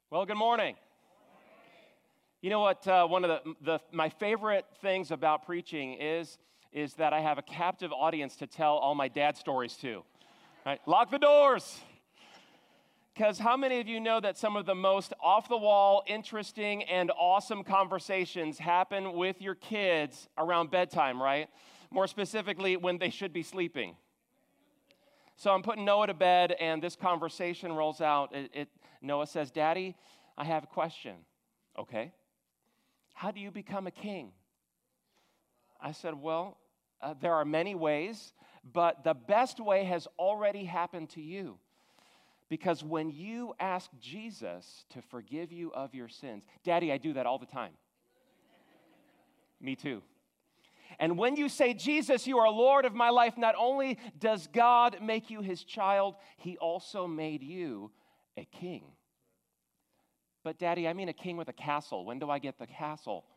Well, good morning. You know what? One of my favorite things about preaching is that I have a captive audience to tell all my dad stories to. Right? Lock the doors. Because how many of you know that some of the most off-the-wall, interesting, and awesome conversations happen with your kids around bedtime, right? More specifically, when they should be sleeping. So I'm putting Noah to bed, and this conversation rolls out. Noah says, "Daddy, I have a question." "Okay. How do you become a king?" I said, "Well, there are many ways, but the best way has already happened to you. Because when you ask Jesus to forgive you of your sins," "Daddy, I do that all the time." "Me too. And when you say, 'Jesus, you are Lord of my life,' not only does God make you his child, he also made you a king." "But Daddy, I mean a king with a castle. When do I get the castle?"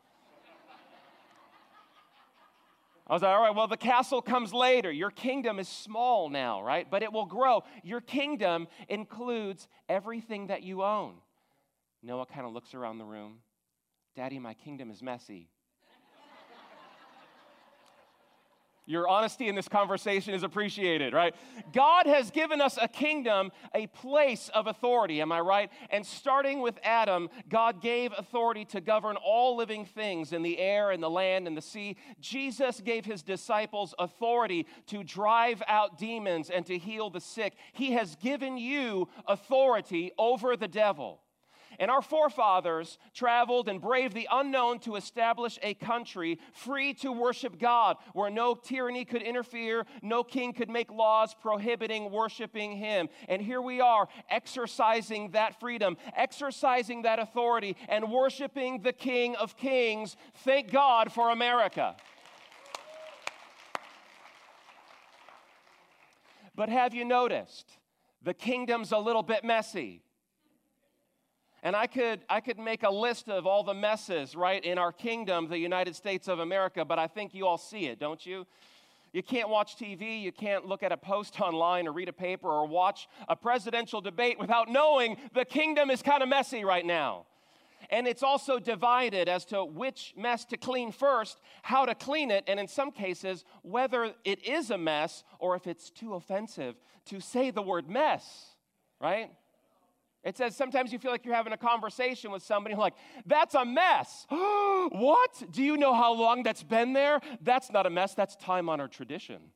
I was like, "All right, well, the castle comes later. Your kingdom is small now, right? But it will grow. Your kingdom includes everything that you own." Noah kind of looks around the room. "Daddy, my kingdom is messy." Your honesty in this conversation is appreciated, right? God has given us a kingdom, a place of authority, am I right? And starting with Adam, God gave authority to govern all living things in the air and the land and the sea. Jesus gave his disciples authority to drive out demons and to heal the sick. He has given you authority over the devil. And our forefathers traveled and braved the unknown to establish a country free to worship God, where no tyranny could interfere, no king could make laws prohibiting worshiping him. And here we are, exercising that freedom, exercising that authority, and worshiping the King of Kings. Thank God for America. But have you noticed, the kingdom's a little bit messy. And I could make a list of all the messes, right, in our kingdom, the United States of America, but I think you all see it, don't you? You can't watch TV, you can't look at a post online or read a paper or watch a presidential debate without knowing the kingdom is kind of messy right now. And it's also divided as to which mess to clean first, how to clean it, and in some cases, whether it is a mess or if it's too offensive to say the word mess, right? It says sometimes you feel like you're having a conversation with somebody like, "That's a mess." "What? Do you know how long that's been there?" "That's not a mess, that's time-honored tradition."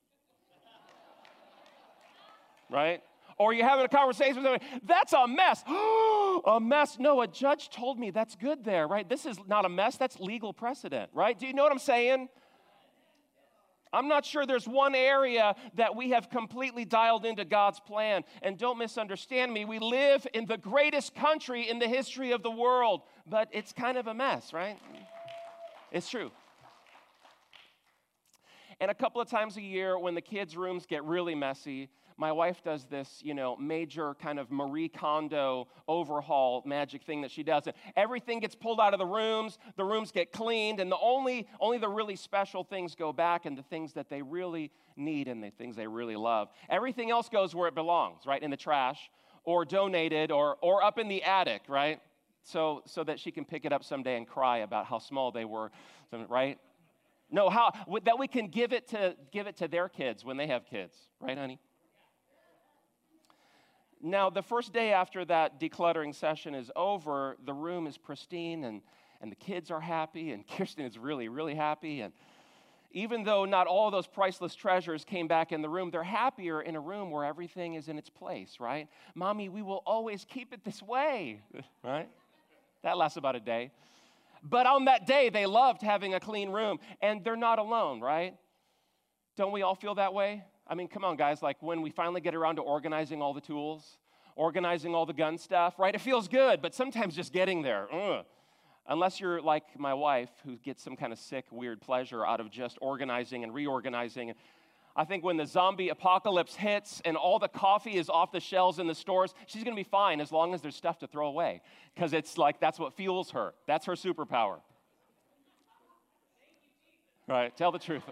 Right? Or you're having a conversation with somebody, "That's a mess." "A mess? No, a judge told me that's good there," right? This is not a mess, that's legal precedent, right? Do you know what I'm saying? I'm not sure there's one area that we have completely dialed into God's plan. And don't misunderstand me, we live in the greatest country in the history of the world, but it's kind of a mess, right? It's true. And a couple of times a year when the kids' rooms get really messy, my wife does this, major kind of Marie Kondo overhaul magic thing that she does. And everything gets pulled out of the rooms get cleaned, and only the really special things go back, and the things that they really need and the things they really love. Everything else goes where it belongs, right, in the trash, or donated, or up in the attic, right? So that she can pick it up someday and cry about how small they were, right? No, that we can give it to their kids when they have kids, right, honey? Now, the first day after that decluttering session is over, the room is pristine, and the kids are happy, and Kirsten is really, really happy. And even though not all of those priceless treasures came back in the room, they're happier in a room where everything is in its place, right? "Mommy, we will always keep it this way," right? That lasts about a day. But on that day, they loved having a clean room, and they're not alone, right? Don't we all feel that way? I mean, come on, guys, like when we finally get around to organizing all the tools, organizing all the gun stuff, right? It feels good, but sometimes just getting there, unless you're like my wife, who gets some kind of sick, weird pleasure out of just organizing and reorganizing. I think when the zombie apocalypse hits and all the coffee is off the shelves in the stores, she's going to be fine as long as there's stuff to throw away, because it's like that's what fuels her. That's her superpower. Right? Tell the truth.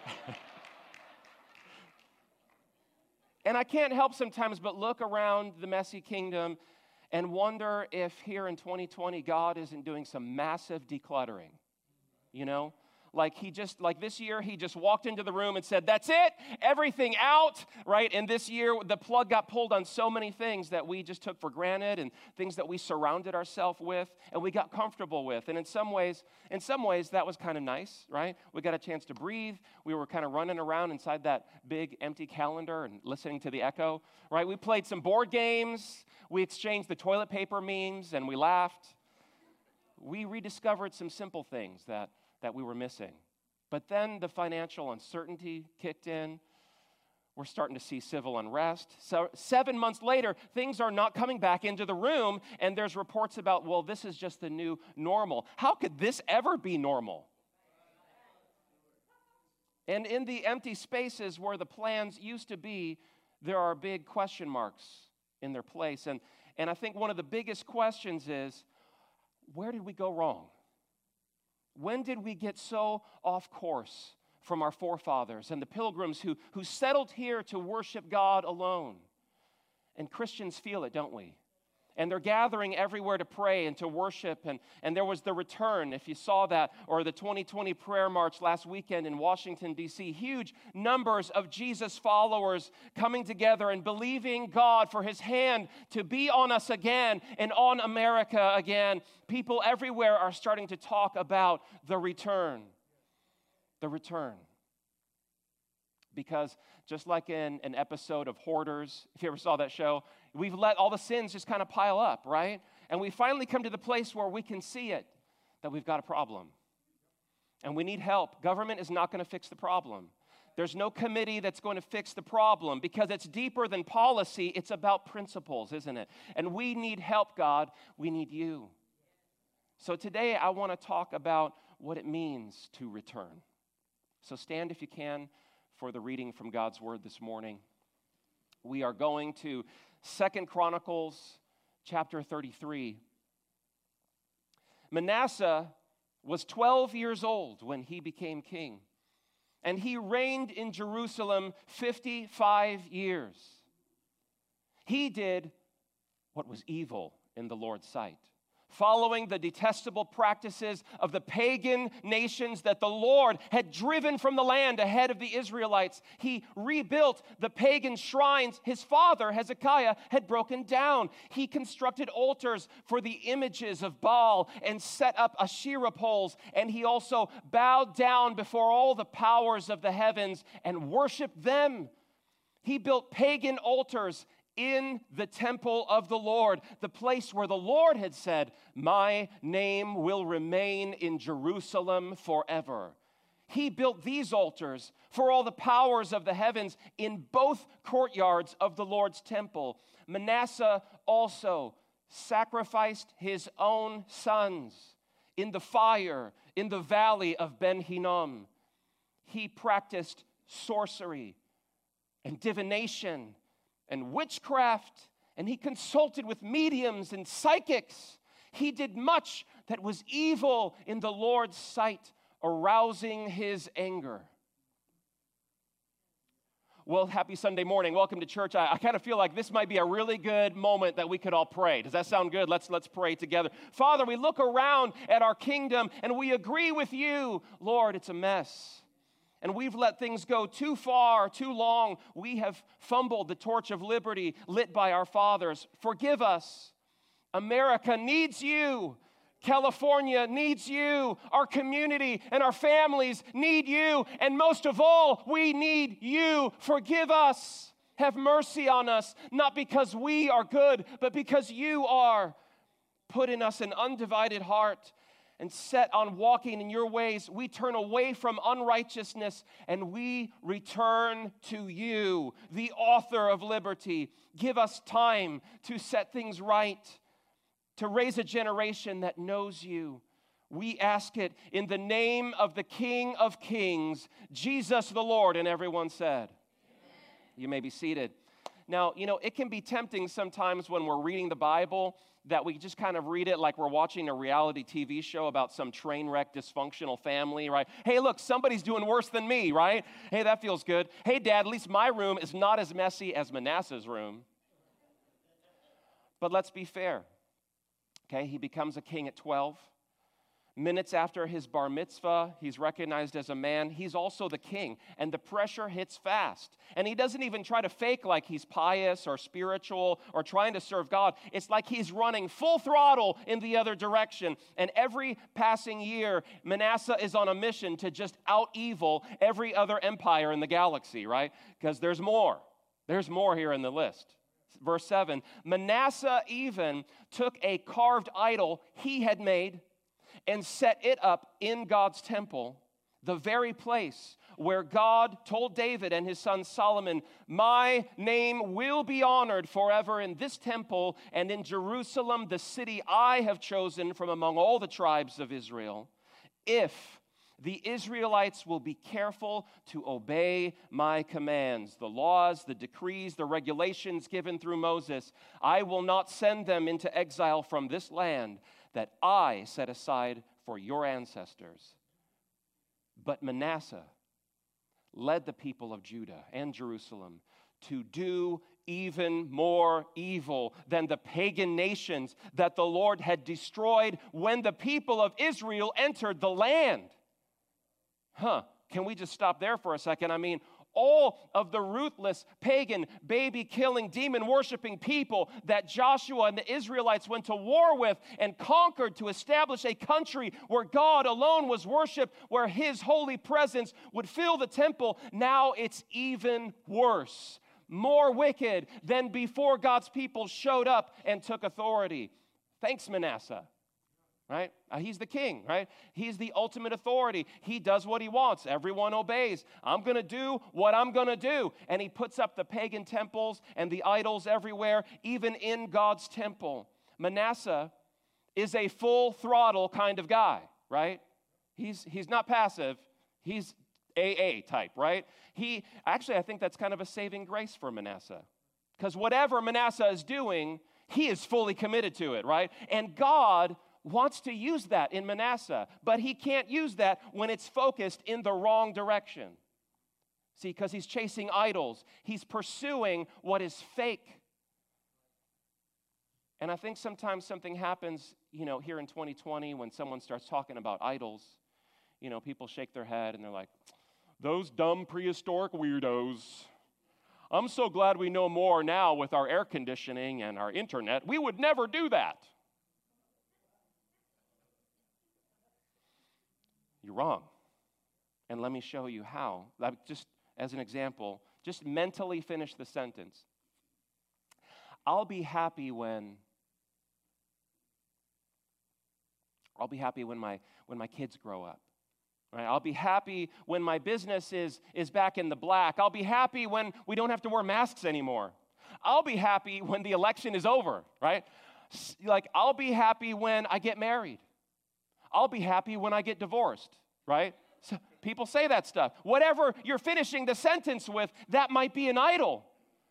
And I can't help sometimes but look around the messy kingdom and wonder if here in 2020, God isn't doing some massive decluttering, you know? Like this year, he just walked into the room and said, that's it, everything out, right? And this year, the plug got pulled on so many things that we just took for granted and things that we surrounded ourselves with and we got comfortable with. And in some ways, that was kind of nice, right? We got a chance to breathe. We were kind of running around inside that big empty calendar and listening to the echo, right? We played some board games. We exchanged the toilet paper memes and we laughed. We rediscovered some simple things that we were missing. But then the financial uncertainty kicked in. We're starting to see civil unrest. So 7 months later, things are not coming back into the room, and there's reports about, well, this is just the new normal. How could this ever be normal? And in the empty spaces where the plans used to be, there are big question marks in their place. And I think one of the biggest questions is, where did we go wrong? When did we get so off course from our forefathers and the pilgrims who settled here to worship God alone? And Christians feel it, don't we? And they're gathering everywhere to pray and to worship. And there was the return, if you saw that, or the 2020 prayer march last weekend in Washington, D.C. Huge numbers of Jesus followers coming together and believing God for his hand to be on us again and on America again. People everywhere are starting to talk about the return. The return. Because just like in an episode of Hoarders, if you ever saw that show, we've let all the sins just kind of pile up, right? And we finally come to the place where we can see it, that we've got a problem. And we need help. Government is not going to fix the problem. There's no committee that's going to fix the problem because it's deeper than policy. It's about principles, isn't it? And we need help, God. We need you. So today I want to talk about what it means to return. So stand if you can for the reading from God's word this morning. We are going to 2 Chronicles chapter 33. Manasseh was 12 years old when he became king, and he reigned in Jerusalem 55 years. He did what was evil in the Lord's sight, following the detestable practices of the pagan nations that the Lord had driven from the land ahead of the Israelites. He rebuilt the pagan shrines his father, Hezekiah, had broken down. He constructed altars for the images of Baal and set up Asherah poles. And he also bowed down before all the powers of the heavens and worshiped them. He built pagan altars in the temple of the Lord, the place where the Lord had said, "My name will remain in Jerusalem forever." He built these altars for all the powers of the heavens in both courtyards of the Lord's temple. Manasseh also sacrificed his own sons in the fire in the valley of Ben Hinnom. He practiced sorcery and divination and witchcraft, and he consulted with mediums and psychics. He did much that was evil in the Lord's sight, arousing his anger. Well, happy Sunday morning. Welcome to church. I kind of feel like this might be a really good moment that we could all pray. Does that sound good? Let's pray together. Father, we look around at our kingdom and we agree with you. Lord, it's a mess. And we've let things go too far, too long. We have fumbled the torch of liberty lit by our fathers. Forgive us. America needs you. California needs you. Our community and our families need you. And most of all, we need you. Forgive us. Have mercy on us, not because we are good, but because you are. Put in us an undivided heart and set on walking in your ways. We turn away from unrighteousness and we return to you, the author of liberty. Give us time to set things right, to raise a generation that knows you. We ask it in the name of the King of Kings, Jesus the Lord. And everyone said, amen. You may be seated. Now, it can be tempting sometimes when we're reading the Bible that we just kind of read it like we're watching a reality TV show about some train wreck dysfunctional family, right? Hey, look, somebody's doing worse than me, right? Hey, that feels good. Hey, Dad, at least my room is not as messy as Manasseh's room. But let's be fair. Okay, he becomes a king at 12. Minutes after his bar mitzvah, he's recognized as a man. He's also the king, and the pressure hits fast. And he doesn't even try to fake like he's pious or spiritual or trying to serve God. It's like he's running full throttle in the other direction. And every passing year, Manasseh is on a mission to just out-evil every other empire in the galaxy, right? Because there's more. There's more here in the list. Verse 7, Manasseh even took a carved idol he had made and set it up in God's temple, the very place where God told David and his son Solomon, my name will be honored forever in this temple and in Jerusalem, the city I have chosen from among all the tribes of Israel, if the Israelites will be careful to obey my commands, the laws, the decrees, the regulations given through Moses. I will not send them into exile from this land that I set aside for your ancestors. But Manasseh led the people of Judah and Jerusalem to do even more evil than the pagan nations that the Lord had destroyed when the people of Israel entered the land. Can we just stop there for a second? I mean, all of the ruthless, pagan, baby-killing, demon-worshiping people that Joshua and the Israelites went to war with and conquered to establish a country where God alone was worshiped, where his holy presence would fill the temple, now it's even worse, more wicked than before God's people showed up and took authority. Thanks, Manasseh. Right? He's the king, right? He's the ultimate authority. He does what he wants. Everyone obeys. I'm going to do what I'm going to do. And he puts up the pagan temples and the idols everywhere, even in God's temple. Manasseh is a full throttle kind of guy, right? He's not passive. He's AA type, right? I think that's kind of a saving grace for Manasseh. Because whatever Manasseh is doing, he is fully committed to it, right? And God wants to use that in Manasseh, but he can't use that when it's focused in the wrong direction. See, because he's chasing idols. He's pursuing what is fake. And I think sometimes something happens, here in 2020 when someone starts talking about idols, people shake their head and they're like, those dumb prehistoric weirdos. I'm so glad we know more now with our air conditioning and our internet. We would never do that. You're wrong. And let me show you how. Just as an example, just mentally finish the sentence. I'll be happy when my kids grow up. Right? I'll be happy when my business is back in the black. I'll be happy when we don't have to wear masks anymore. I'll be happy when the election is over, right? Like, I'll be happy when I get married. I'll be happy when I get divorced, right? So people say that stuff. Whatever you're finishing the sentence with, that might be an idol.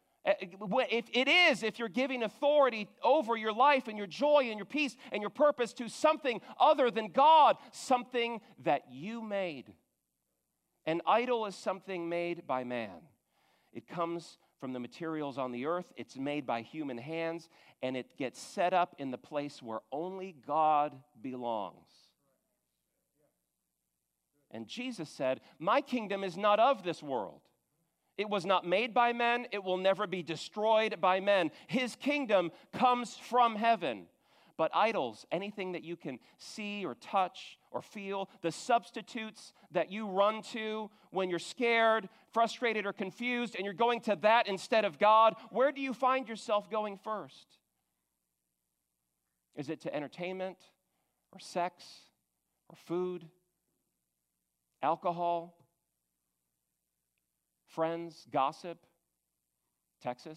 If you're giving authority over your life and your joy and your peace and your purpose to something other than God, something that you made. An idol is something made by man. It comes from the materials on the earth. It's made by human hands, and it gets set up in the place where only God belongs. And Jesus said, my kingdom is not of this world. It was not made by men. It will never be destroyed by men. His kingdom comes from heaven. But idols, anything that you can see or touch or feel, the substitutes that you run to when you're scared, frustrated, or confused, and you're going to that instead of God, where do you find yourself going first? Is it to entertainment or sex or food, alcohol, friends, gossip, Texas?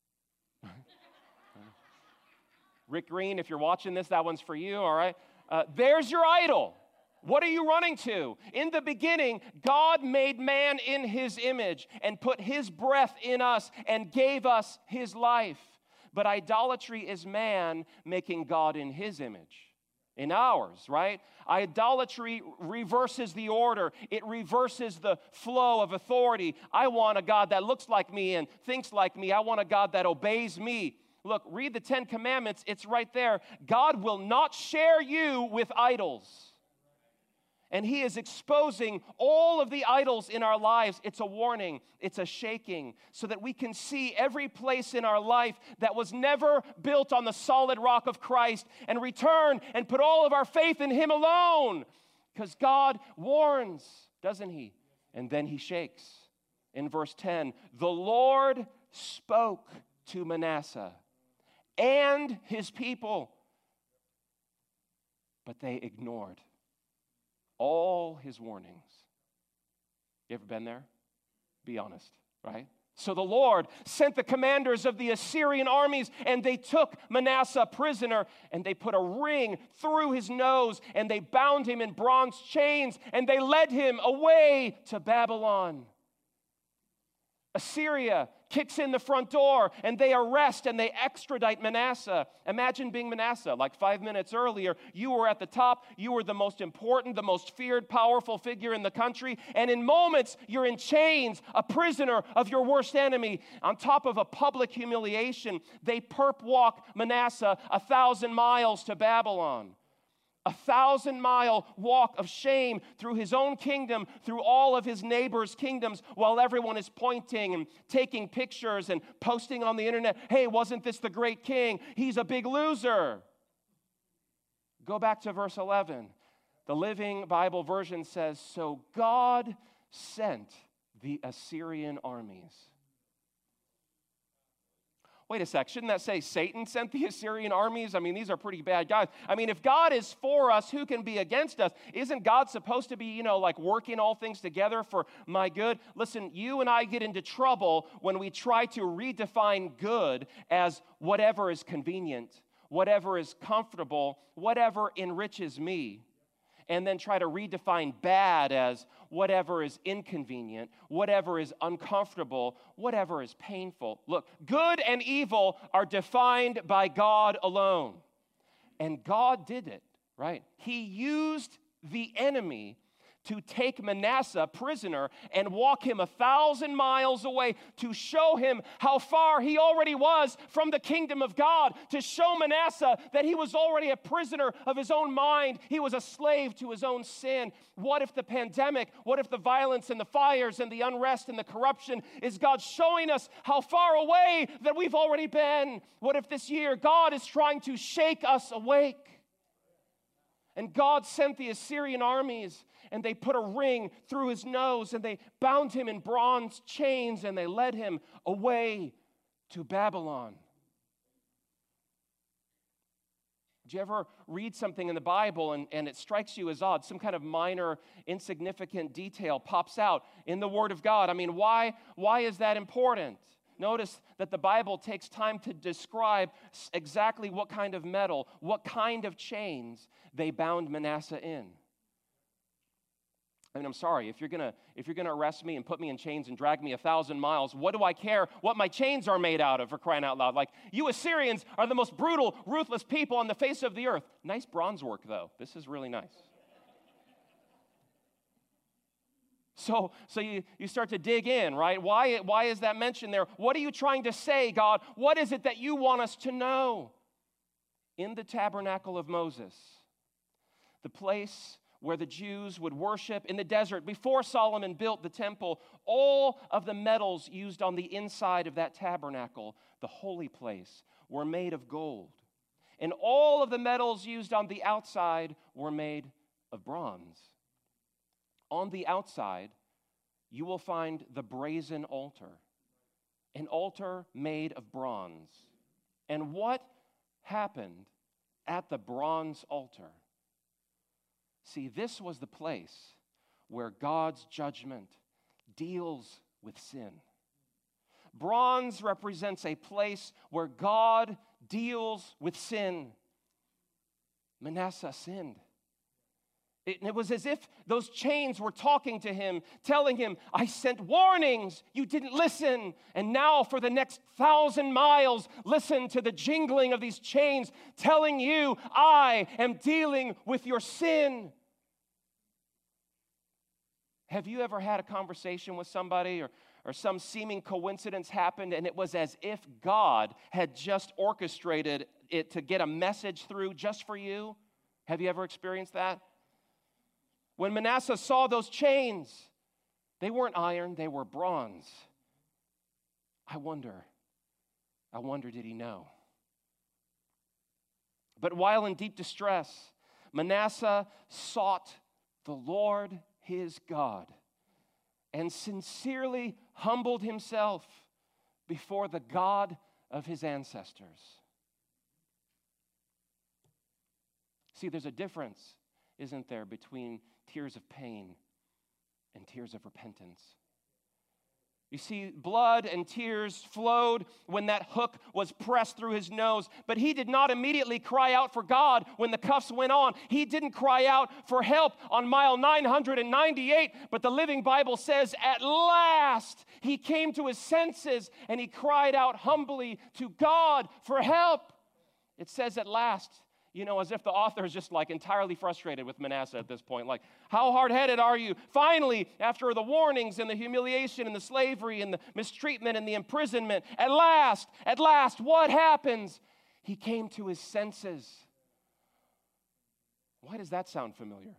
Rick Green, if you're watching this, that one's for you, all right? There's your idol. What are you running to? In the beginning, God made man in his image and put his breath in us and gave us his life. But idolatry is man making God in his image. In ours, right? Idolatry reverses the order. It reverses the flow of authority. I want a God that looks like me and thinks like me. I want a God that obeys me. Look, read the 10 Commandments. It's right there. God will not share you with idols. And he is exposing all of the idols in our lives. It's a warning. It's a shaking so that we can see every place in our life that was never built on the solid rock of Christ and return and put all of our faith in him alone. Because God warns, doesn't he? And then he shakes. In verse 10, the Lord spoke to Manasseh and his people, but they ignored all his warnings. You ever been there? Be honest, right? So the Lord sent the commanders of the Assyrian armies, and they took Manasseh prisoner, and they put a ring through his nose, and they bound him in bronze chains, and they led him away to Babylon. Assyria kicks in the front door, and they arrest and they extradite Manasseh. Imagine being Manasseh. Like 5 minutes earlier, you were at the top. You were the most important, the most feared, powerful figure in the country. And in moments, you're in chains, a prisoner of your worst enemy. On top of a public humiliation, they perp walk Manasseh 1,000 miles to Babylon. 1,000-mile walk of shame through his own kingdom, through all of his neighbors' kingdoms, while everyone is pointing and taking pictures and posting on the internet, hey, wasn't this the great king? He's a big loser. Go back to verse 11. The Living Bible version says, so God sent the Assyrian armies. Wait a sec, shouldn't that say Satan sent the Assyrian armies? I mean, these are pretty bad guys. I mean, if God is for us, who can be against us? Isn't God supposed to be, like working all things together for my good? Listen, you and I get into trouble when we try to redefine good as whatever is convenient, whatever is comfortable, whatever enriches me. And then try to redefine bad as whatever is inconvenient, whatever is uncomfortable, whatever is painful. Look, good and evil are defined by God alone. And God did it, right? He used the enemy to take Manasseh prisoner and walk him 1,000 miles away to show him how far he already was from the kingdom of God, to show Manasseh that he was already a prisoner of his own mind. He was a slave to his own sin. What if the pandemic, what if the violence and the fires and the unrest and the corruption is God showing us how far away that we've already been? What if this year God is trying to shake us awake? And God sent the Assyrian armies, and they put a ring through his nose, and they bound him in bronze chains, and they led him away to Babylon. Did you ever read something in the Bible and it strikes you as odd? Some kind of minor, insignificant detail pops out in the Word of God. I mean, why is that important? Notice that the Bible takes time to describe exactly what kind of metal, what kind of chains they bound Manasseh in. I mean, I'm sorry, if you're gonna arrest me and put me in chains and drag me 1,000 miles, what do I care what my chains are made out of, for crying out loud? Like, you Assyrians are the most brutal, ruthless people on the face of the earth. Nice bronze work, though. This is really nice. So you start to dig in, right? Why is that mentioned there? What are you trying to say, God? What is it that you want us to know? In the tabernacle of Moses, the place where the Jews would worship in the desert before Solomon built the temple, all of the metals used on the inside of that tabernacle, the holy place, were made of gold. And all of the metals used on the outside were made of bronze. On the outside, you will find the brazen altar, an altar made of bronze. And what happened at the bronze altar? See, this was the place where God's judgment deals with sin. Bronze represents a place where God deals with sin. Manasseh sinned. It was as if those chains were talking to him, telling him, I sent warnings, you didn't listen. And now for the next 1,000 miles, listen to the jingling of these chains, telling you, I am dealing with your sin. Have you ever had a conversation with somebody or or some seeming coincidence happened, and it was as if God had just orchestrated it to get a message through just for you. Have you ever experienced that? When Manasseh saw those chains, they weren't iron, they were bronze. I wonder, did he know? But while in deep distress, Manasseh sought the Lord his God and sincerely humbled himself before the God of his ancestors. See, there's a difference, isn't there, between tears of pain and tears of repentance. You see, blood and tears flowed when that hook was pressed through his nose, but he did not immediately cry out for God when the cuffs went on. He didn't cry out for help on mile 998, but the Living Bible says, at last he came to his senses and he cried out humbly to God for help. It says at last. You know, as if the author is just like entirely frustrated with Manasseh at this point. Like, how hard-headed are you? Finally, after the warnings and the humiliation and the slavery and the mistreatment and the imprisonment, at last, what happens? He came to his senses. Why does that sound familiar?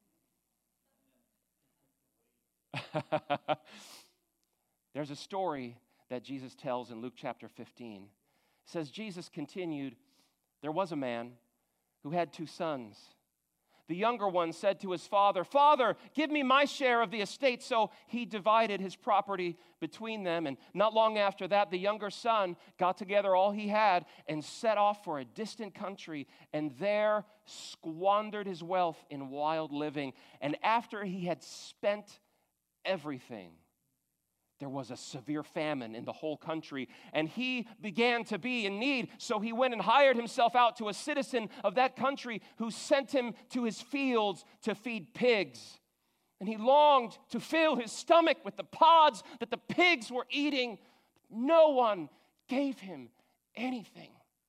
There's a story that Jesus tells in Luke chapter 15. It says, Jesus continued, there was a man who had 2 sons. The younger one said to his father, Father, give me my share of the estate. So he divided his property between them. And not long after that, the younger son got together all he had and set off for a distant country, and there squandered his wealth in wild living. And after he had spent everything, there was a severe famine in the whole country, and he began to be in need. So he went and hired himself out to a citizen of that country who sent him to his fields to feed pigs. And he longed to fill his stomach with the pods that the pigs were eating. No one gave him anything.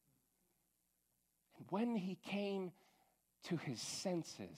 And when he came to his senses,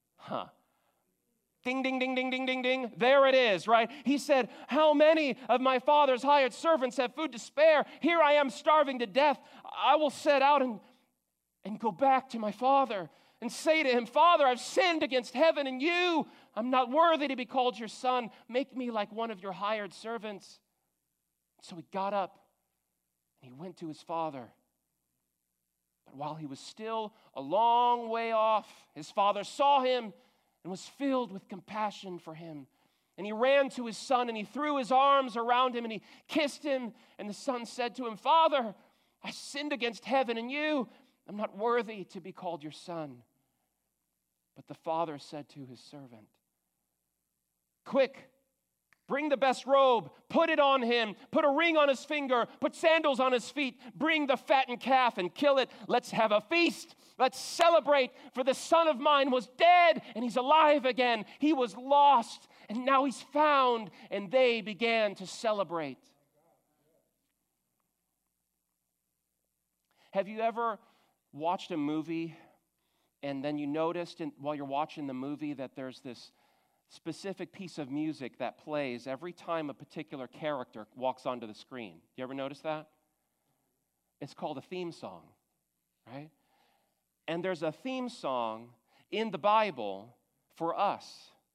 ding, ding, ding, ding, ding, ding, ding. There it is, right? He said, how many of my father's hired servants have food to spare? Here I am starving to death. I will set out and go back to my father and say to him, Father, I've sinned against heaven and you. I'm not worthy to be called your son. Make me like one of your hired servants. So he got up and he went to his father. But while he was still a long way off, his father saw him and was filled with compassion for him. And he ran to his son, and he threw his arms around him, and he kissed him. And the son said to him, Father, I sinned against heaven and you. I'm not worthy to be called your son. But the father said to his servant, Quick, bring the best robe, put it on him, put a ring on his finger, put sandals on his feet, bring the fattened calf and kill it. Let's have a feast. Let's celebrate, for the son of mine was dead and he's alive again. He was lost and now he's found. And they began to celebrate. Have you ever watched a movie and then you noticed while you're watching the movie that there's this specific piece of music that plays every time a particular character walks onto the screen? You ever notice that? It's called a theme song, right? And there's a theme song in the Bible for us.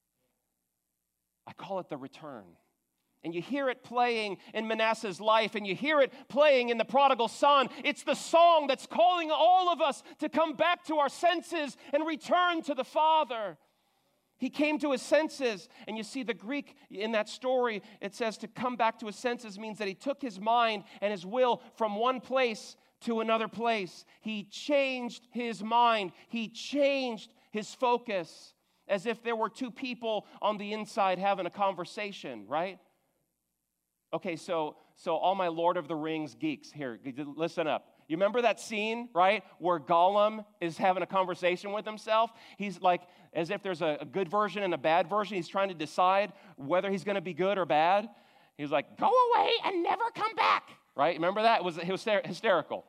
I call it The Return. And you hear it playing in Manasseh's life, and you hear it playing in the prodigal son. It's the song that's calling all of us to come back to our senses and return to the Father. He came to his senses, and you see the Greek in that story, it says to come back to his senses means that he took his mind and his will from one place to another place. He changed his mind. He changed his focus, as if there were 2 people on the inside having a conversation, right? Okay, so all my Lord of the Rings geeks here, listen up. You remember that scene, right, where Gollum is having a conversation with himself? He's like, as if there's a good version and a bad version. He's trying to decide whether he's going to be good or bad. He's like, go away and never come back, right? Remember that? It was hysterical.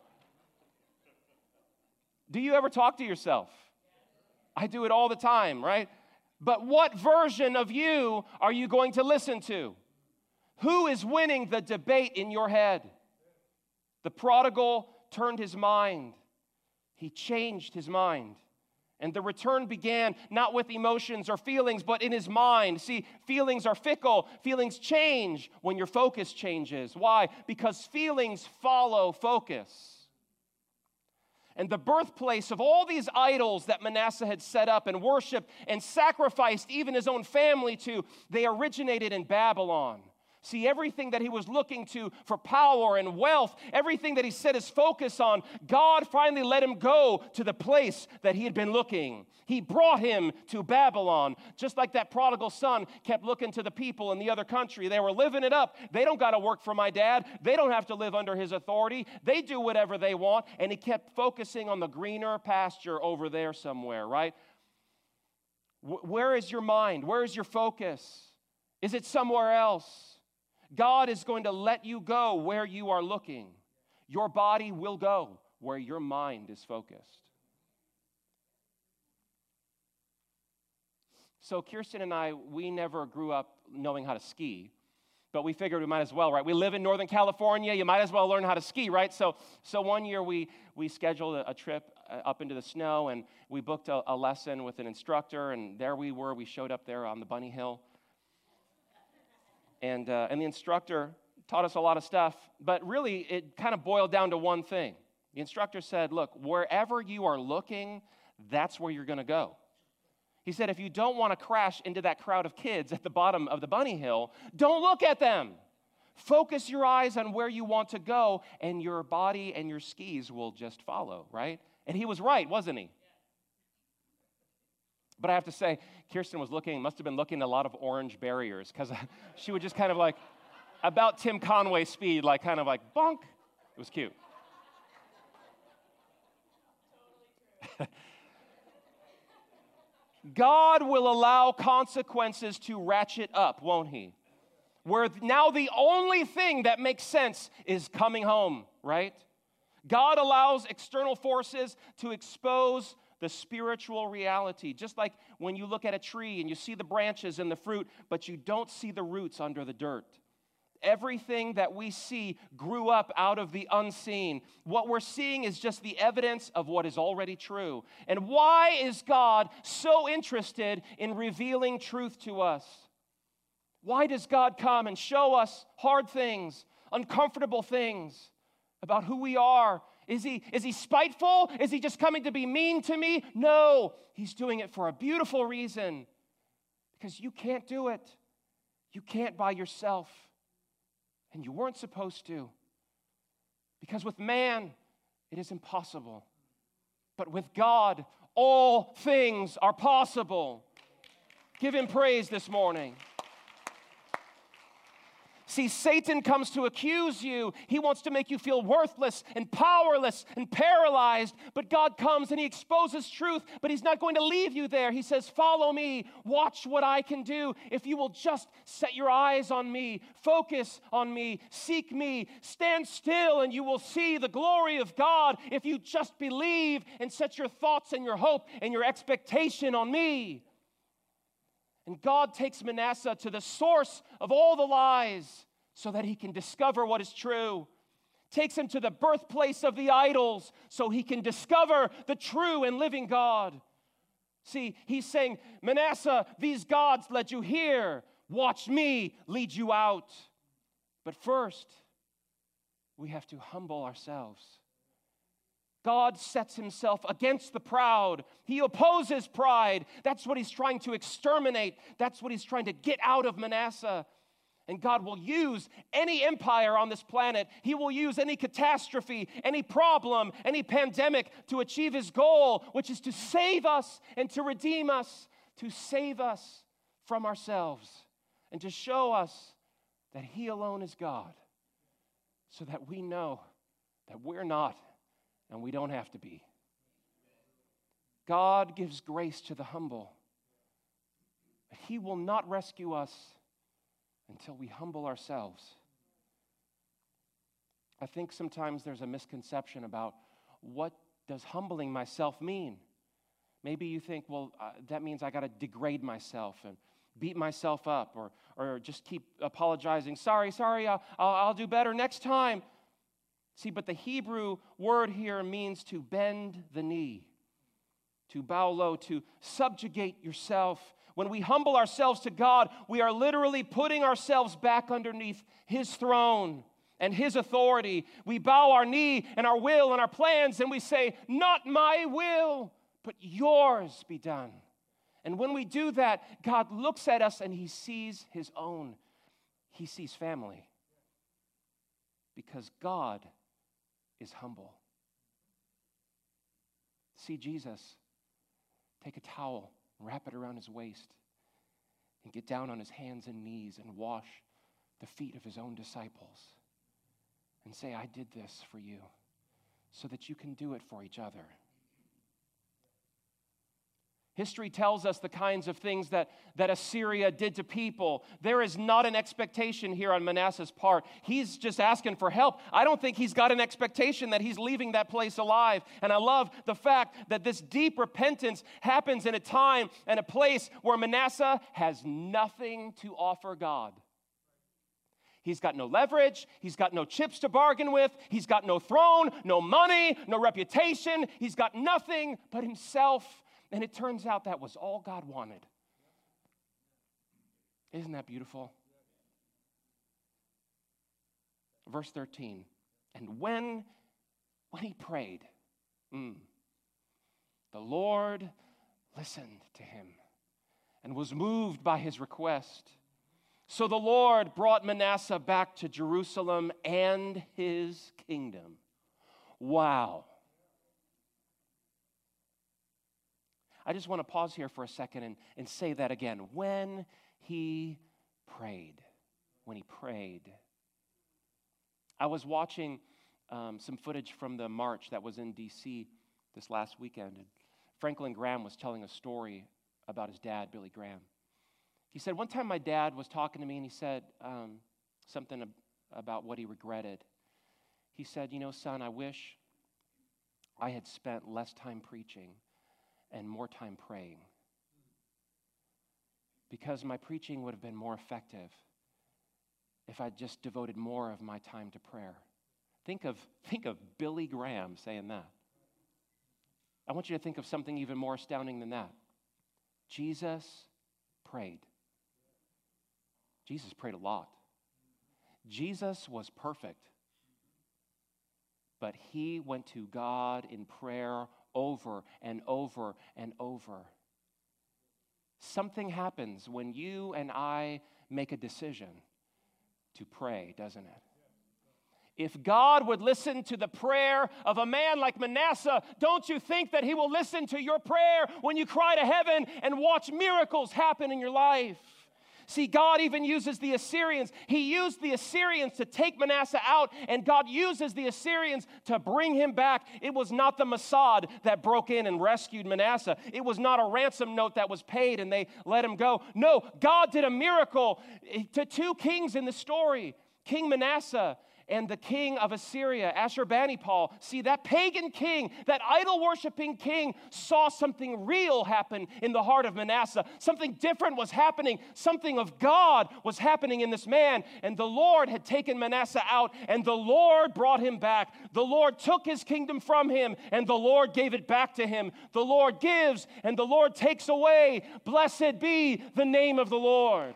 Do you ever talk to yourself? I do it all the time, right? But what version of you are you going to listen to? Who is winning the debate in your head? The prodigal turned his mind. He changed his mind. And the return began not with emotions or feelings, but in his mind. See, feelings are fickle. Feelings change when your focus changes. Why? Because feelings follow focus. And the birthplace of all these idols that Manasseh had set up and worshiped and sacrificed even his own family to, they originated in Babylon. See, everything that he was looking to for power and wealth, everything that he set his focus on, God finally let him go to the place that he had been looking. He brought him to Babylon, just like that prodigal son kept looking to the people in the other country. They were living it up. They don't got to work for my dad. They don't have to live under his authority. They do whatever they want. And he kept focusing on the greener pasture over there somewhere, right? Where is your mind? Where is your focus? Is it somewhere else? God is going to let you go where you are looking. Your body will go where your mind is focused. So Kirsten and I, we never grew up knowing how to ski, but we figured we might as well, right? We live in Northern California. You might as well learn how to ski, right? So one year we scheduled a trip up into the snow, and we booked a lesson with an instructor, and there we were. We showed up there on the Bunny Hill. And the instructor taught us a lot of stuff, but really it kind of boiled down to one thing. The instructor said, look, wherever you are looking, that's where you're going to go. He said, if you don't want to crash into that crowd of kids at the bottom of the Bunny Hill, don't look at them. Focus your eyes on where you want to go, and your body and your skis will just follow, right? And he was right, wasn't he? But I have to say, Kirsten must have been looking at a lot of orange barriers, because she would just kind of like, about Tim Conway speed, like kind of like, bonk. It was cute. God will allow consequences to ratchet up, won't he? Where now the only thing that makes sense is coming home, right? God allows external forces to expose the spiritual reality. Just like when you look at a tree and you see the branches and the fruit, but you don't see the roots under the dirt. Everything that we see grew up out of the unseen. What we're seeing is just the evidence of what is already true. And why is God so interested in revealing truth to us? Why does God come and show us hard things, uncomfortable things about who we are? Is he spiteful? Is he just coming to be mean to me? No, he's doing it for a beautiful reason. Because you can't do it. You can't by yourself. And you weren't supposed to. Because with man, it is impossible. But with God, all things are possible. Give him praise this morning. See, Satan comes to accuse you. He wants to make you feel worthless and powerless and paralyzed. But God comes and he exposes truth, but he's not going to leave you there. He says, follow me. Watch what I can do. If you will just set your eyes on me, focus on me, seek me, stand still, and you will see the glory of God if you just believe and set your thoughts and your hope and your expectation on me. And God takes Manasseh to the source of all the lies so that he can discover what is true. Takes him to the birthplace of the idols so he can discover the true and living God. See, he's saying, Manasseh, these gods led you here. Watch me lead you out. But first, we have to humble ourselves. God sets himself against the proud. He opposes pride. That's what he's trying to exterminate. That's what he's trying to get out of Manasseh. And God will use any empire on this planet. He will use any catastrophe, any problem, any pandemic to achieve his goal, which is to save us and to redeem us, to save us from ourselves, and to show us that he alone is God, so that we know that we're not and we don't have to be. God gives grace to the humble, but he will not rescue us until we humble ourselves. I think sometimes there's a misconception about what does humbling myself mean. Maybe you think, well, that means I got to degrade myself and beat myself up or just keep apologizing. Sorry, I'll do better next time. See, but the Hebrew word here means to bend the knee, to bow low, to subjugate yourself. When we humble ourselves to God, we are literally putting ourselves back underneath His throne and His authority. We bow our knee and our will and our plans, and we say, not my will, but yours be done. And when we do that, God looks at us and He sees His own. He sees family. Because God is humble. See Jesus take a towel, wrap it around His waist, and get down on His hands and knees and wash the feet of His own disciples and say, I did this for you so that you can do it for each other. History tells us the kinds of things that Assyria did to people. There is not an expectation here on Manasseh's part. He's just asking for help. I don't think he's got an expectation that he's leaving that place alive. And I love the fact that this deep repentance happens in a time and a place where Manasseh has nothing to offer God. He's got no leverage. He's got no chips to bargain with. He's got no throne, no money, no reputation. He's got nothing but himself. And it turns out that was all God wanted. Isn't that beautiful? Verse 13. And when he prayed, the Lord listened to him and was moved by his request. So the Lord brought Manasseh back to Jerusalem and his kingdom. Wow. I just want to pause here for a second and say that again. When he prayed. When he prayed. I was watching some footage from the march that was in D.C. this last weekend. And Franklin Graham was telling a story about his dad, Billy Graham. He said, one time my dad was talking to me and he said something about what he regretted. He said, son, I wish I had spent less time preaching and more time praying. Because my preaching would have been more effective if I just devoted more of my time to prayer. Think of Billy Graham saying that. I want you to think of something even more astounding than that. Jesus prayed. Jesus prayed a lot. Jesus was perfect. But he went to God in prayer over and over and over. Something happens when you and I make a decision to pray, doesn't it? If God would listen to the prayer of a man like Manasseh, don't you think that he will listen to your prayer when you cry to heaven and watch miracles happen in your life? See, God even uses the Assyrians. He used the Assyrians to take Manasseh out, and God uses the Assyrians to bring him back. It was not the Mossad that broke in and rescued Manasseh. It was not a ransom note that was paid and they let him go. No, God did a miracle to two kings in the story, King Manasseh and the king of Assyria, Ashurbanipal. See, that pagan king, that idol-worshiping king, saw something real happen in the heart of Manasseh. Something different was happening. Something of God was happening in this man. And the Lord had taken Manasseh out, and the Lord brought him back. The Lord took his kingdom from him, and the Lord gave it back to him. The Lord gives, and the Lord takes away. Blessed be the name of the Lord.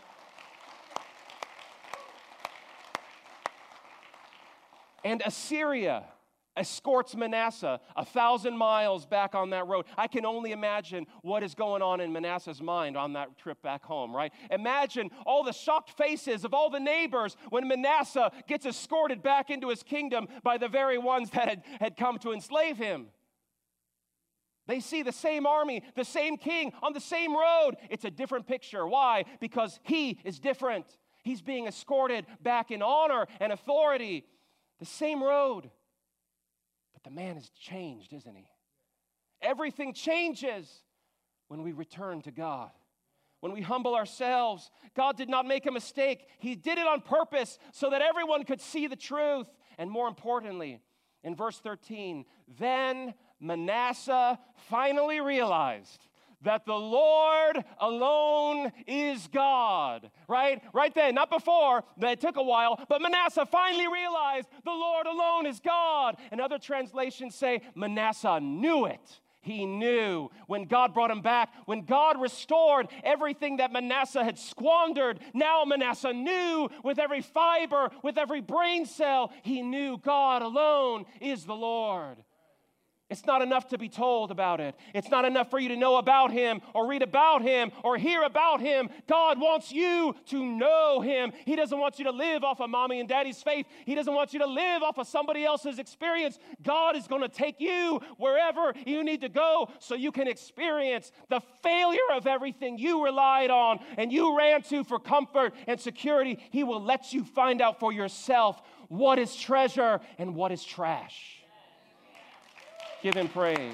And Assyria escorts Manasseh 1,000 miles back on that road. I can only imagine what is going on in Manasseh's mind on that trip back home, right? Imagine all the shocked faces of all the neighbors when Manasseh gets escorted back into his kingdom by the very ones that had come to enslave him. They see the same army, the same king on the same road. It's a different picture. Why? Because he is different. He's being escorted back in honor and authority. The same road. But the man has changed, isn't he? Everything changes when we return to God. When we humble ourselves. God did not make a mistake. He did it on purpose so that everyone could see the truth. And more importantly, in verse 13, then Manasseh finally realized that the Lord alone is God, right? Right then, not before, that it took a while, but Manasseh finally realized the Lord alone is God. And other translations say Manasseh knew it. He knew when God brought him back, when God restored everything that Manasseh had squandered. Now Manasseh knew with every fiber, with every brain cell, he knew God alone is the Lord. It's not enough to be told about it. It's not enough for you to know about him or read about him or hear about him. God wants you to know him. He doesn't want you to live off of mommy and daddy's faith. He doesn't want you to live off of somebody else's experience. God is going to take you wherever you need to go so you can experience the failure of everything you relied on and you ran to for comfort and security. He will let you find out for yourself what is treasure and what is trash. Give him praise.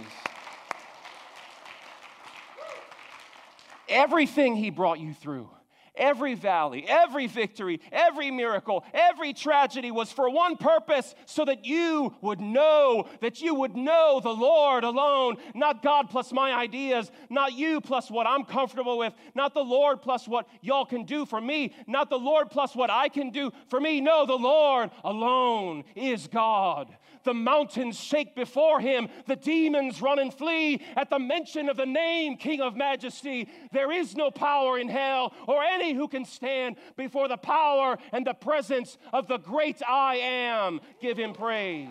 Everything he brought you through, every valley, every victory, every miracle, every tragedy was for one purpose, so that you would know the Lord alone, not God plus my ideas, not you plus what I'm comfortable with, not the Lord plus what y'all can do for me, not the Lord plus what I can do for me. No, the Lord alone is God. The mountains shake before him. The demons run and flee at the mention of the name King of Majesty. There is no power in hell or any who can stand before the power and the presence of the great I Am. Give him praise.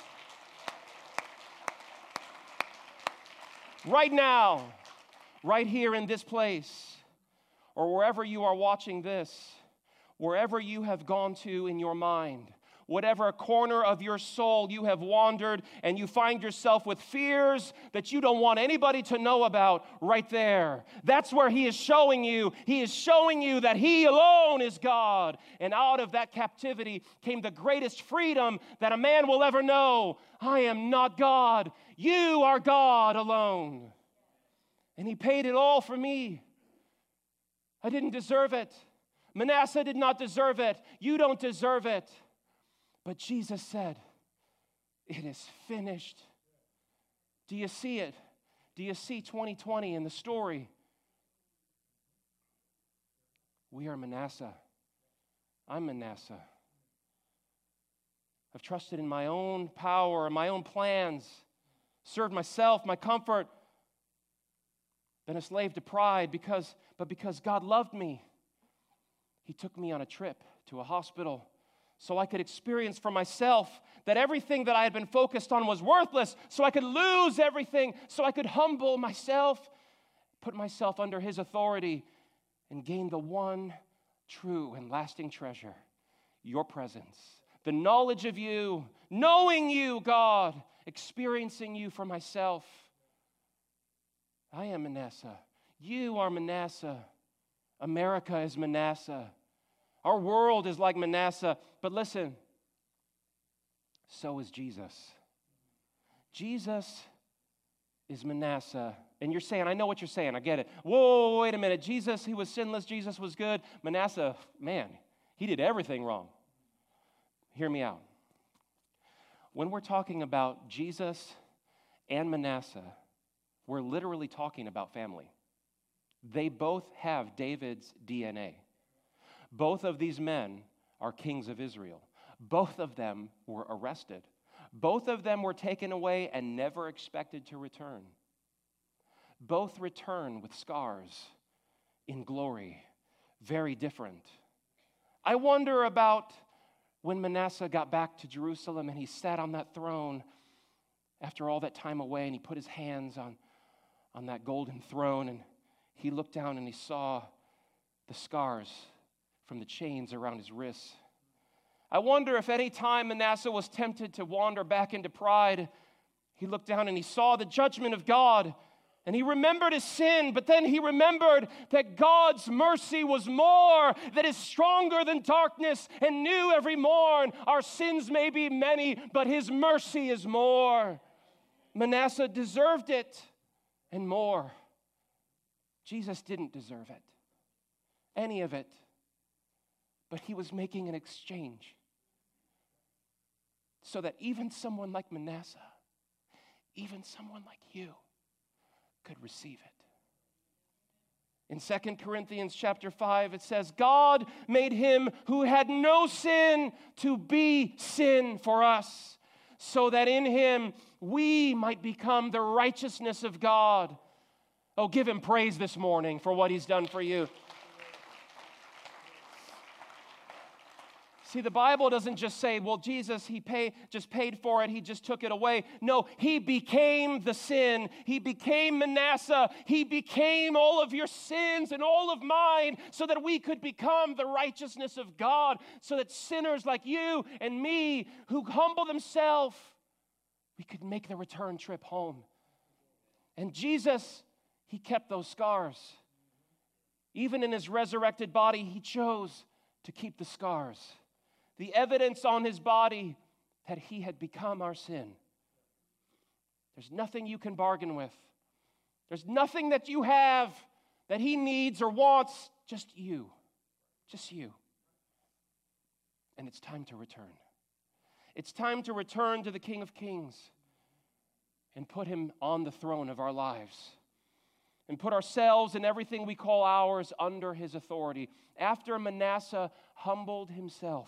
Right now, right here in this place, or wherever you are watching this, wherever you have gone to in your mind, whatever corner of your soul you have wandered and you find yourself with fears that you don't want anybody to know about, right there. That's where he is showing you. He is showing you that he alone is God. And out of that captivity came the greatest freedom that a man will ever know. I am not God. You are God alone. And he paid it all for me. I didn't deserve it. Manasseh did not deserve it. You don't deserve it. But Jesus said, it is finished. Do you see it? Do you see 2020 in the story? We are Manasseh. I'm Manasseh. I've trusted in my own power, my own plans, served myself, my comfort, been a slave to pride because God loved me. He took me on a trip to a hospital so I could experience for myself that everything that I had been focused on was worthless, so I could lose everything, so I could humble myself, put myself under his authority, and gain the one true and lasting treasure, your presence, the knowledge of you, knowing you, God, experiencing you for myself. I am Manasseh. You are Manasseh. America is Manasseh. Our world is like Manasseh. But listen, so is Jesus. Jesus is Manasseh. And you're saying, I know what you're saying. I get it. Whoa, wait a minute. Jesus, he was sinless. Jesus was good. Manasseh, man, he did everything wrong. Hear me out. When we're talking about Jesus and Manasseh, we're literally talking about family. They both have David's DNA. Both of these men are kings of Israel. Both of them were arrested. Both of them were taken away and never expected to return. Both return with scars in glory. Very different. I wonder about when Manasseh got back to Jerusalem and he sat on that throne after all that time away, and he put his hands on that golden throne, and he looked down and he saw the scars from the chains around his wrists. I wonder if any time Manasseh was tempted to wander back into pride, he looked down and he saw the judgment of God, and he remembered his sin, but then he remembered that God's mercy was more, that is stronger than darkness and new every morn. Our sins may be many, but his mercy is more. Manasseh deserved it and more. Jesus didn't deserve it, any of it. But he was making an exchange so that even someone like Manasseh, even someone like you, could receive it. In 2 Corinthians chapter 5, it says, God made him who had no sin to be sin for us, so that in him we might become the righteousness of God. Oh, give him praise this morning for what he's done for you. See, the Bible doesn't just say, well, Jesus, just paid for it. He just took it away. No, he became the sin. He became Manasseh. He became all of your sins and all of mine so that we could become the righteousness of God, so that sinners like you and me who humble themselves, we could make the return trip home. And Jesus, he kept those scars. Even in his resurrected body, he chose to keep the scars. The evidence on his body that he had become our sin. There's nothing you can bargain with. There's nothing that you have that he needs or wants, just you. Just you. And it's time to return. It's time to return to the King of Kings and put him on the throne of our lives and put ourselves and everything we call ours under his authority. After Manasseh humbled himself,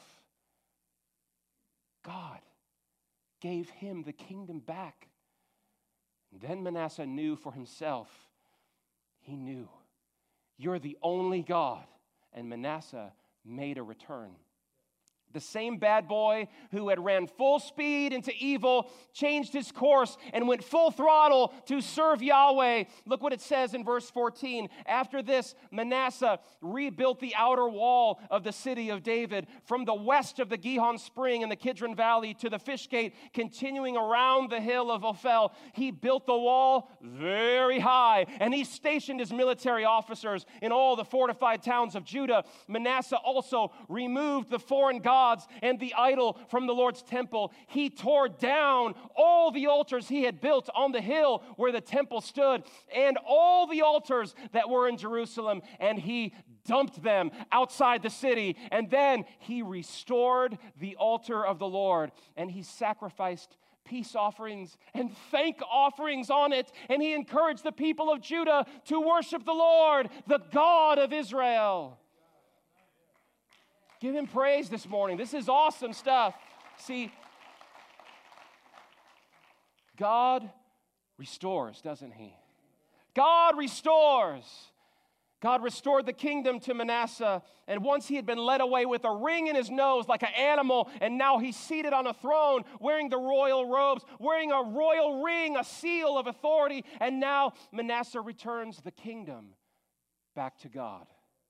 God gave him the kingdom back. And then Manasseh knew for himself, he knew, you're the only God. And Manasseh made a return. The same bad boy who had ran full speed into evil changed his course and went full throttle to serve Yahweh. Look what it says in verse 14. After this, Manasseh rebuilt the outer wall of the city of David from the west of the Gihon Spring in the Kidron Valley to the Fish Gate, continuing around the hill of Ophel. He built the wall very high, and he stationed his military officers in all the fortified towns of Judah. Manasseh also removed the foreign gods and the idol from the Lord's temple. He tore down all the altars he had built on the hill where the temple stood, and all the altars that were in Jerusalem, and he dumped them outside the city. And then he restored the altar of the Lord, and he sacrificed peace offerings and thank offerings on it, and he encouraged the people of Judah to worship the Lord, the God of Israel. Give him praise this morning. This is awesome stuff. See, God restores, doesn't he? God restores. God restored the kingdom to Manasseh, and once he had been led away with a ring in his nose like an animal, and now he's seated on a throne wearing the royal robes, wearing a royal ring, a seal of authority, and now Manasseh returns the kingdom back to God.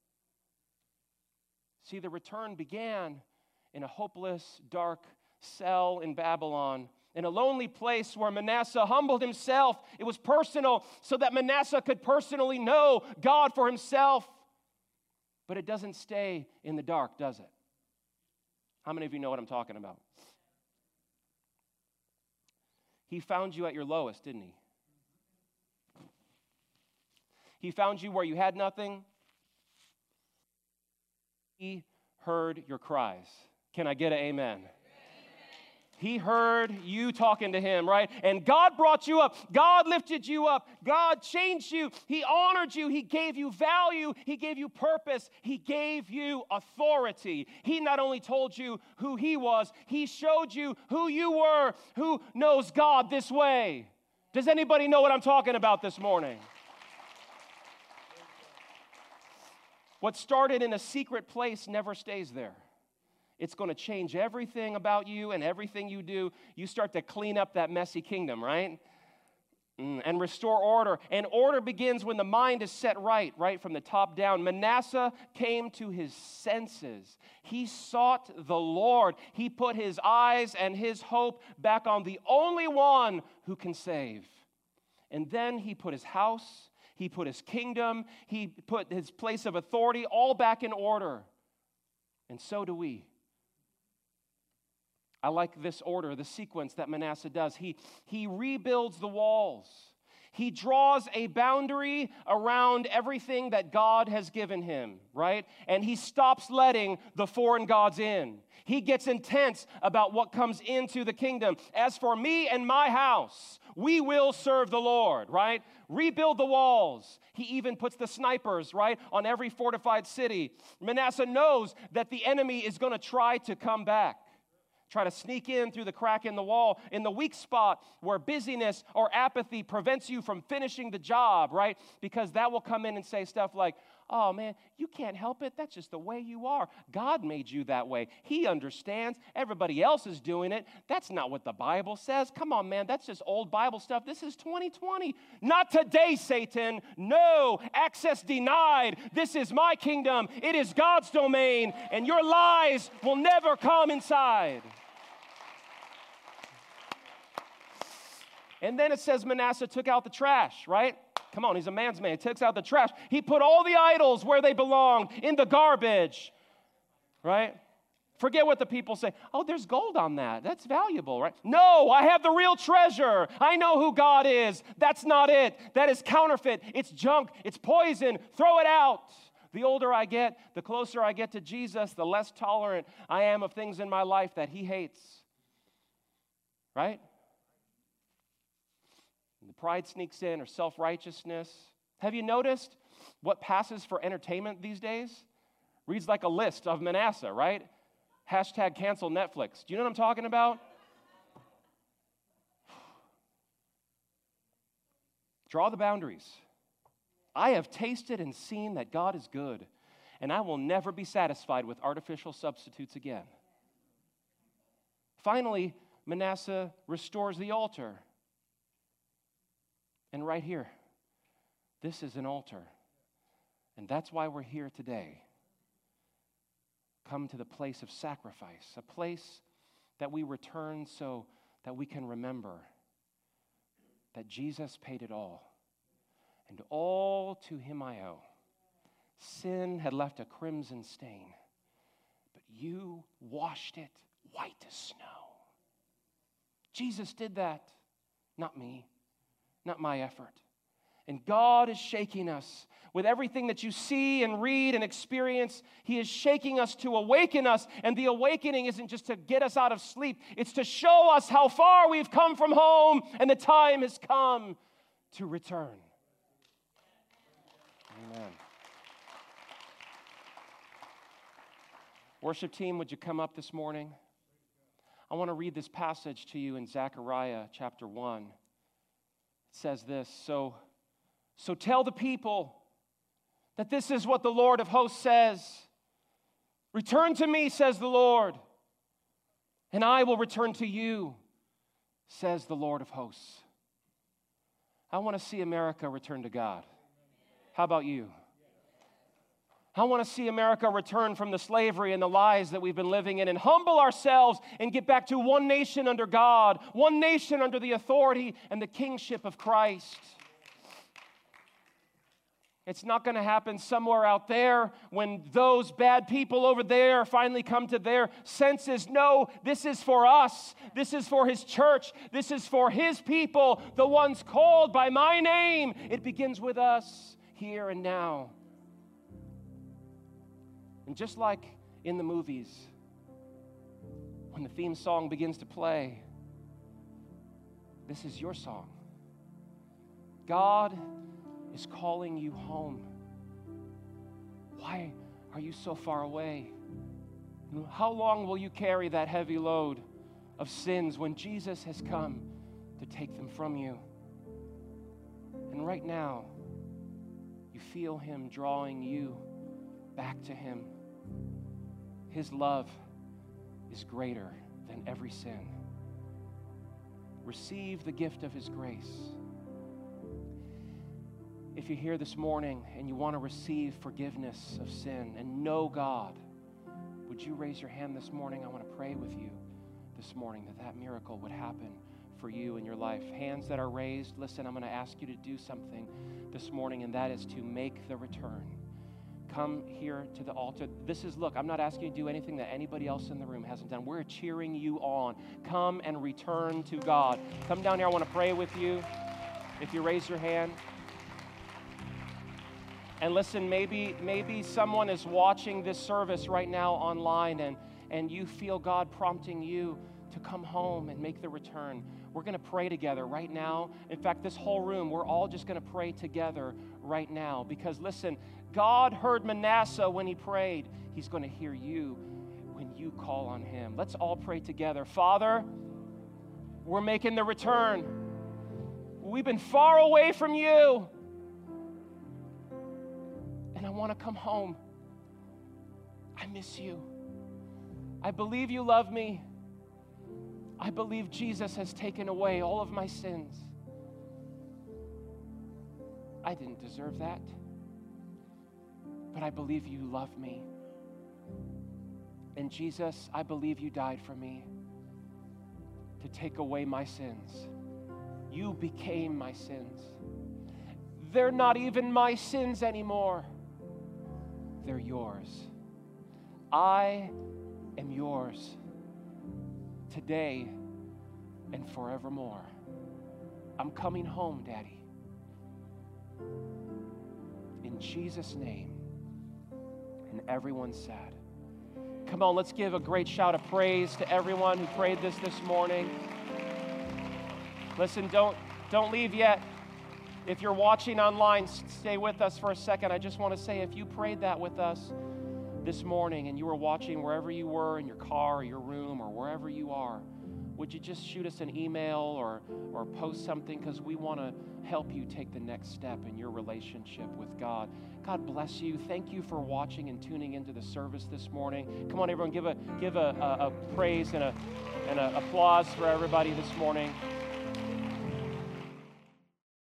See, the return began in a hopeless, dark cell in Babylon, in a lonely place where Manasseh humbled himself. It was personal, so that Manasseh could personally know God for himself. But it doesn't stay in the dark, does it? How many of you know what I'm talking about? He found you at your lowest, didn't he? He found you where you had nothing. He heard your cries. Can I get an amen? He heard you talking to him, right? And God brought you up. God lifted you up. God changed you. He honored you. He gave you value. He gave you purpose. He gave you authority. He not only told you who he was, he showed you who you were, who knows God this way. Does anybody know what I'm talking about this morning? What started in a secret place never stays there. It's going to change everything about you and everything you do. You start to clean up that messy kingdom, right? And restore order. And order begins when the mind is set right from the top down. Manasseh came to his senses. He sought the Lord. He put his eyes and his hope back on the only one who can save. And then he put his house, he put his kingdom, he put his place of authority all back in order. And so do we. I like this order, the sequence that Manasseh does. He rebuilds the walls. He draws a boundary around everything that God has given him, right? And he stops letting the foreign gods in. He gets intense about what comes into the kingdom. As for me and my house, we will serve the Lord, right? Rebuild the walls. He even puts the snipers, right, on every fortified city. Manasseh knows that the enemy is going to try to come back. Try to sneak in through the crack in the wall, in the weak spot where busyness or apathy prevents you from finishing the job, right? Because that will come in and say stuff like, oh man, you can't help it. That's just the way you are. God made you that way. He understands. Everybody else is doing it. That's not what the Bible says. Come on, man. That's just old Bible stuff. This is 2020. Not today, Satan. No, access denied. This is my kingdom. It is God's domain, and your lies will never come inside. And then it says Manasseh took out the trash, right? Come on, he's a man's man. He takes out the trash. He put all the idols where they belong, in the garbage, right? Forget what the people say. Oh, there's gold on that. That's valuable, right? No, I have the real treasure. I know who God is. That's not it. That is counterfeit. It's junk. It's poison. Throw it out. The older I get, the closer I get to Jesus, the less tolerant I am of things in my life that he hates, right? The pride sneaks in, or self-righteousness. Have you noticed what passes for entertainment these days? Reads like a list of Manasseh, right? Hashtag cancel Netflix. Do you know what I'm talking about? Draw the boundaries. I have tasted and seen that God is good, and I will never be satisfied with artificial substitutes again. Finally, Manasseh restores the altar. And right here, this is an altar. And that's why we're here today. Come to the place of sacrifice, a place that we return so that we can remember that Jesus paid it all. And all to him I owe. Sin had left a crimson stain, but you washed it white as snow. Jesus did that, not me. Not my effort. And God is shaking us with everything that you see and read and experience. He is shaking us to awaken us. And the awakening isn't just to get us out of sleep. It's to show us how far we've come from home and the time has come to return. Amen. Worship team, would you come up this morning? I want to read this passage to you in Zechariah chapter 1. Says this, so tell the people that this is what the Lord of hosts says. Return to me, says the Lord, and I will return to you, says the Lord of hosts. I want to see America return to God. How about you? I want to see America return from the slavery and the lies that we've been living in and humble ourselves and get back to one nation under God, one nation under the authority and the kingship of Christ. It's not going to happen somewhere out there when those bad people over there finally come to their senses. No, this is for us. This is for his church. This is for his people, the ones called by my name. It begins with us here and now. And just like in the movies, when the theme song begins to play, this is your song. God is calling you home. Why are you so far away? How long will you carry that heavy load of sins when Jesus has come to take them from you? And right now, you feel him drawing you back to him. His love is greater than every sin. Receive the gift of his grace. If you're here this morning and you want to receive forgiveness of sin and know God, would you raise your hand this morning? I want to pray with you this morning that miracle would happen for you in your life. Hands that are raised, listen, I'm going to ask you to do something this morning, and that is to make the return. Come here to the altar. Look, I'm not asking you to do anything that anybody else in the room hasn't done. We're cheering you on. Come and return to God. Come down here. I want to pray with you. If you raise your hand. And listen, maybe someone is watching this service right now online and you feel God prompting you to come home and make the return. We're going to pray together right now. In fact, this whole room, we're all just going to pray together right now. Because listen, God heard Manasseh when he prayed. He's going to hear you when you call on him. Let's all pray together. Father, we're making the return. We've been far away from you. And I want to come home. I miss you. I believe you love me. I believe Jesus has taken away all of my sins. I didn't deserve that. But I believe you love me. And Jesus, I believe you died for me to take away my sins. You became my sins. They're not even my sins anymore. They're yours. I am yours today and forevermore. I'm coming home, Daddy. In Jesus' name. And everyone said, come on, let's give a great shout of praise to everyone who prayed this morning. Listen, don't leave yet. If you're watching online, stay with us for a second. I just want to say, if you prayed that with us this morning and you were watching wherever you were, in your car or your room or wherever you are, would you just shoot us an email or post something, because we want to help you take the next step in your relationship with God. God bless you. Thank you for watching and tuning into the service this morning. Come on, everyone, give a praise and an applause for everybody this morning.